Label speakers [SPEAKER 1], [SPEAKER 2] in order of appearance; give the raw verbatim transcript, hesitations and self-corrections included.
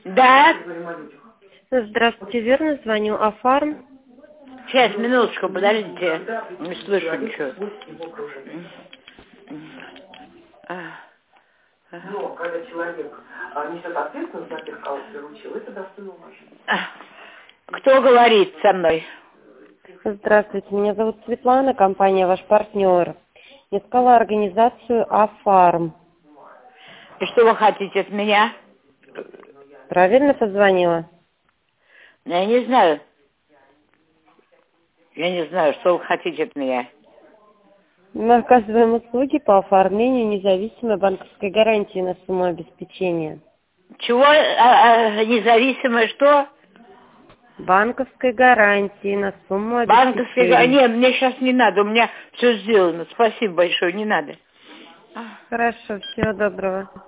[SPEAKER 1] Да.
[SPEAKER 2] Здравствуйте, верно звоню. Афарм?
[SPEAKER 1] Сейчас, минуточку, подождите. Не слышу ничего.
[SPEAKER 3] Но когда человек несет ответственность за тех, кого приручил, это достойно уважения.
[SPEAKER 1] Кто говорит со мной?
[SPEAKER 2] Здравствуйте, меня зовут Светлана, компания «Ваш партнер». Искала организацию Афарм.
[SPEAKER 1] И что вы хотите от меня?
[SPEAKER 2] Правильно позвонила?
[SPEAKER 1] Я не знаю. Я не знаю, что вы хотите от меня.
[SPEAKER 2] Мы оказываем услуги по оформлению независимой банковской гарантии на сумму обеспечения.
[SPEAKER 1] Чего? А, а, независимое что?
[SPEAKER 2] Банковской гарантии на сумму
[SPEAKER 1] Банковская гарантия.
[SPEAKER 2] обеспечения.
[SPEAKER 1] Нет, мне сейчас не надо, у меня все сделано. Спасибо большое, не надо.
[SPEAKER 2] Хорошо, всего доброго.